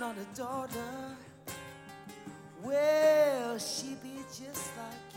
not a daughter, well, she be just like